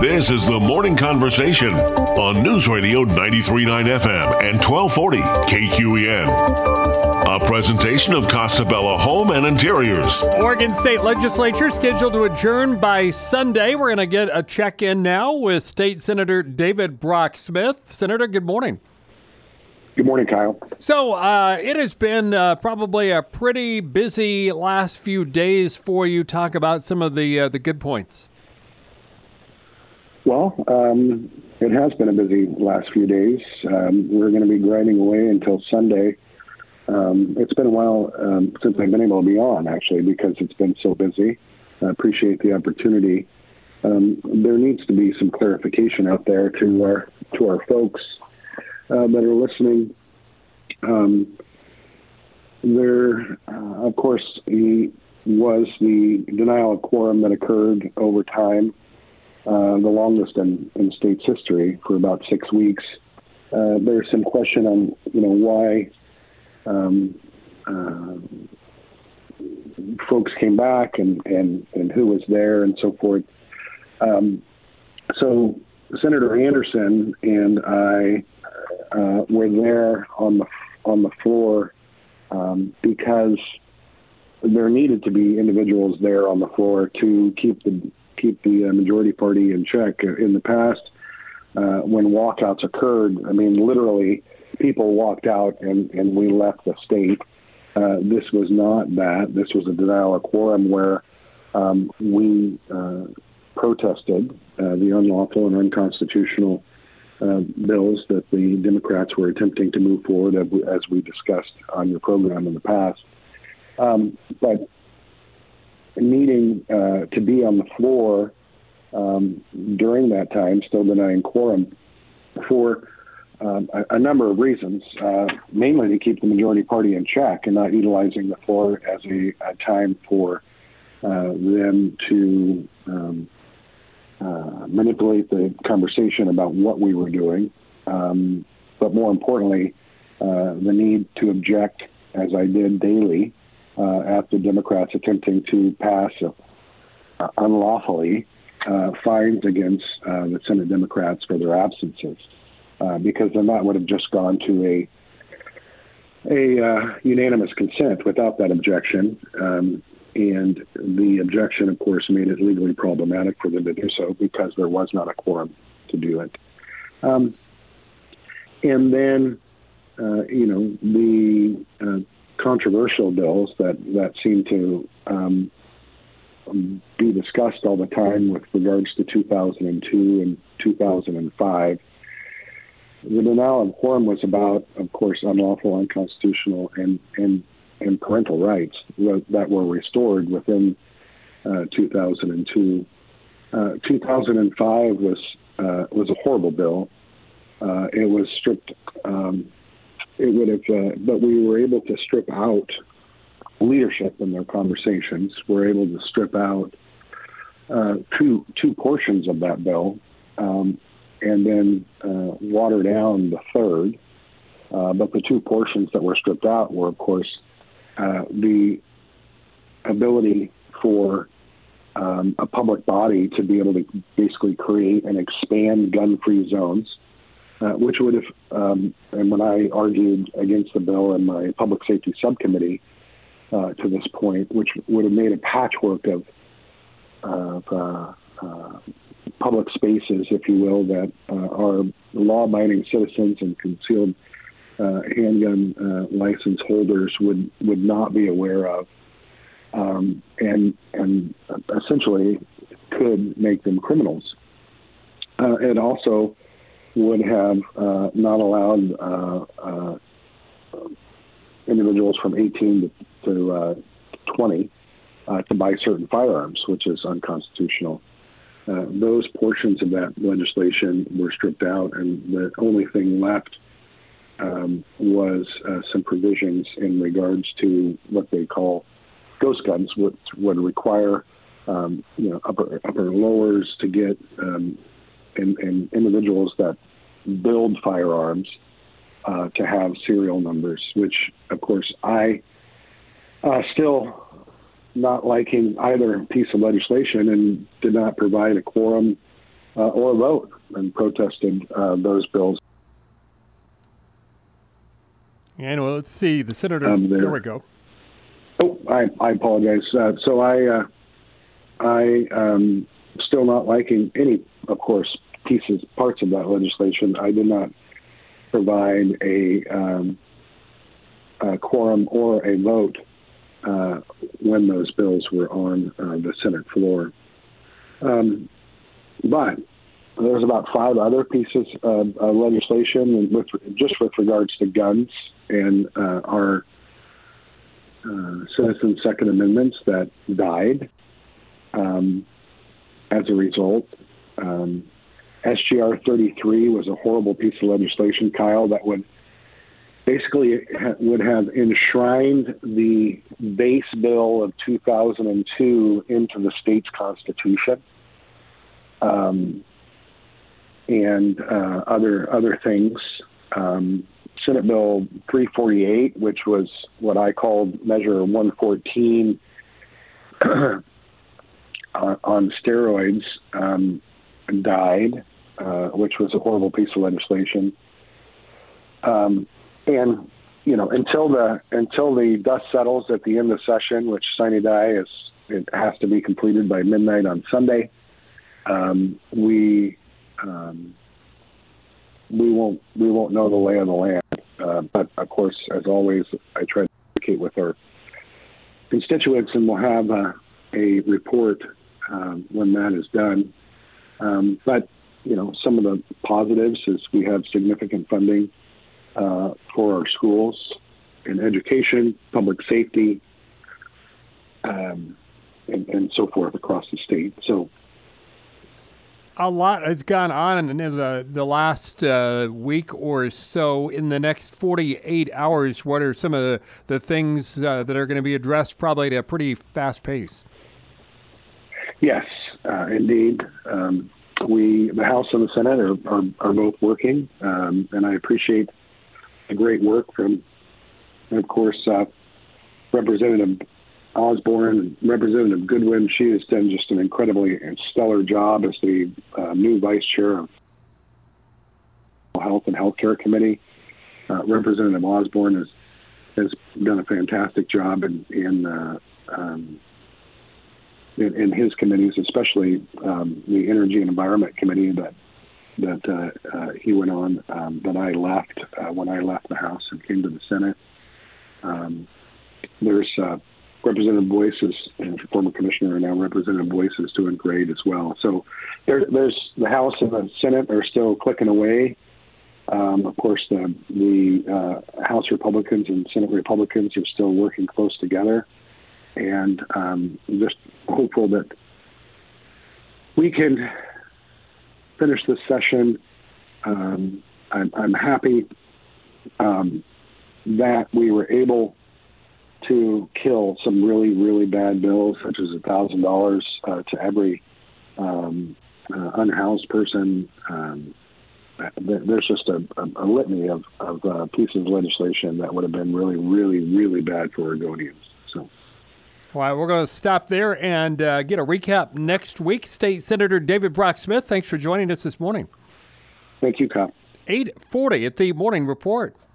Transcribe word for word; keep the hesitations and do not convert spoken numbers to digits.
This is the Morning Conversation on News Radio ninety-three point nine F M and twelve forty K Q E N. A presentation of Casabella Home and Interiors. Oregon State Legislature scheduled to adjourn by Sunday. We're going to get a check-in now with State Senator David Brock Smith. Senator, good morning. Good morning, Kyle. So uh, it has been uh, probably a pretty busy last few days for you. Talk about some of the uh, the good points. Well, um, it has been a busy last few days. Um, we're going to be grinding away until Sunday. Um, it's been a while um, since I've been able to be on, actually, because it's been so busy. I appreciate the opportunity. Um, there needs to be some clarification out there to our to our folks uh, that are listening. Um, there, uh, of course, he was the denial of quorum that occurred over time. Uh, the longest in, in state's history for about six weeks. Uh, there's some question on, you know, why um, uh, folks came back and, and, and who was there and so forth. Um, so Senator Anderson and I uh, were there on the on the floor um, because there needed to be individuals there on the floor to keep the keep the uh, majority party in check. In the past, uh, when walkouts occurred, I mean, literally, people walked out and, and we left the state. Uh, this was not that. This was a denial of quorum where um, we uh, protested uh, the unlawful and unconstitutional uh, bills that the Democrats were attempting to move forward, as we discussed on your program in the past. Um, but needing uh, to be on the floor um, during that time, still denying quorum, for um, a, a number of reasons, uh, mainly to keep the majority party in check and not utilizing the floor as a, a time for uh, them to um, uh, manipulate the conversation about what we were doing, um, but more importantly, uh, the need to object, as I did daily, Uh, after Democrats attempting to pass uh, unlawfully uh, fines against uh, the Senate Democrats for their absences, uh, because then that would have just gone to a a uh, unanimous consent without that objection. Um, and the objection, of course, made it legally problematic for them to do so because there was not a quorum to do it. Um, and then, uh, you know, the uh, controversial bills that, that seem to um, be discussed all the time with regards to two thousand two and two thousand five. The denial of quorum was about, of course, unlawful, unconstitutional, and, and, and parental rights that were restored within uh, two thousand two. Uh, two thousand five was uh, was a horrible bill. Uh, it was stripped. Um, It would have, uh, but we were able to strip out leadership in their conversations. We're able to strip out uh, two two portions of that bill, um, and then uh, water down the third. Uh, but the two portions that were stripped out were, of course, uh, the ability for um, a public body to be able to basically create and expand gun-free zones. Uh, which would have, um, and when I argued against the bill in my public safety subcommittee uh, to this point, which would have made a patchwork of, of uh, uh, public spaces, if you will, that uh, our law-abiding citizens and concealed uh, handgun uh, license holders would, would not be aware of, um, and and essentially could make them criminals. Uh, it also would have uh, not allowed uh, uh, individuals from eighteen to, to uh, twenty uh, to buy certain firearms, which is unconstitutional. Uh, those portions of that legislation were stripped out, and the only thing left um, was uh, some provisions in regards to what they call ghost guns, which would require um, you know upper upper lowers to get um, and, and individuals that build firearms uh, to have serial numbers, which, of course, I uh, still not liking either piece of legislation and did not provide a quorum uh, or vote and protested uh, those bills. And well, let's see, the senators, Um, there we go. Oh, I, I apologize. Uh, so I, uh, I um, still not liking any, of course, pieces, parts of that legislation. I did not provide a, um, a quorum or a vote uh, when those bills were on uh, the Senate floor. Um, but there's about five other pieces of, of legislation with, just with regards to guns and uh, our uh, Citizen Second Amendments that died um, as a result. Um, S G R thirty-three was a horrible piece of legislation, Kyle, that would basically ha- would have enshrined the base bill of two thousand two into the state's constitution, um, and uh, other other things. Um, Senate Bill three forty-eight, which was what I called Measure one fourteen on, on steroids, um, died, uh, which was a horrible piece of legislation. Um, and you know, until the until the dust settles at the end of session, which sine die is, it has to be completed by midnight on Sunday. Um, we um, we won't we won't know the lay of the land. Uh, but of course, as always, I try to communicate with our constituents, and we'll have a, a report um, when that is done. Um, but you know, some of the positives is we have significant funding uh, for our schools in education, public safety, um, and, and so forth across the state. So. A lot has gone on in the, the last uh, week or so. In the next forty-eight hours, what are some of the, the things uh, that are going to be addressed probably at a pretty fast pace? Yes, uh, indeed. Um, we, the House and the Senate are, are, are both working, um, and I appreciate the great work from, of course, uh, Representative Osborne and Representative Goodwin. She has done just an incredibly stellar job as the uh, new vice chair of Health and Healthcare Committee. Uh, Representative Osborne has has done a fantastic job in in, uh, um, in, in his committees, especially um, the Energy and Environment Committee that that uh, uh, he went on um, that I left uh, when I left the House and came to the Senate. Um, there's uh, Representative Boyce is, and former commissioner, and now Representative Boyce is doing great as well. So there, there's the House and the Senate are still clicking away. Um, of course, the, the uh, House Republicans and Senate Republicans are still working close together, and um, just hopeful that we can finish this session. Um, I'm, I'm happy um, that we were able to kill some really, really bad bills, such as one thousand dollars uh, to every um, uh, unhoused person. Um, there's just a, a, a litany of, of uh, pieces of legislation that would have been really, really, really bad for Oregonians. So, All right, we're going to stop there and uh, get a recap next week. State Senator David Brock Smith, thanks for joining us this morning. Thank you, Kyle. eight forty at the Morning Report.